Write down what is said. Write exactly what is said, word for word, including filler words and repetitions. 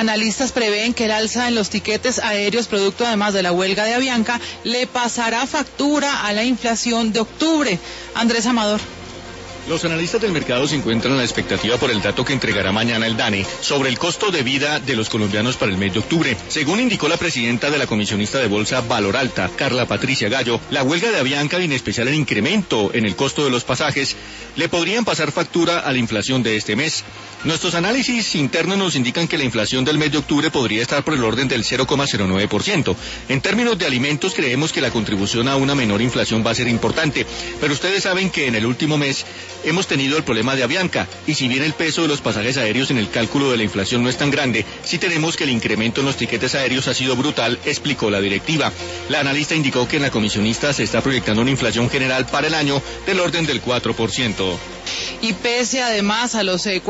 analistas prevén que el alza en los tiquetes aéreos, producto además de la huelga de Avianca, le pasará factura a la inflación de octubre. Andrés Amador. Los analistas del mercado se encuentran a la expectativa por el dato que entregará mañana el DANE sobre el costo de vida de los colombianos para el mes de octubre. Según indicó la presidenta de la comisionista de bolsa Valor Alta, Carla Patricia Gallo, la huelga de Avianca y en especial el incremento en el costo de los pasajes le podrían pasar factura a la inflación de este mes. Nuestros análisis internos nos indican que la inflación del mes de octubre podría estar por el orden del cero coma cero nueve por ciento. En términos de alimentos, creemos que la contribución a una menor inflación va a ser importante, pero ustedes saben que en el último mes hemos tenido el problema de Avianca, y si bien el peso de los pasajes aéreos en el cálculo de la inflación no es tan grande, sí tenemos que el incremento en los tiquetes aéreos ha sido brutal, explicó la directiva. La analista indicó que en la comisionista se está proyectando una inflación general para el año del orden del cuatro por ciento. Y pese además a los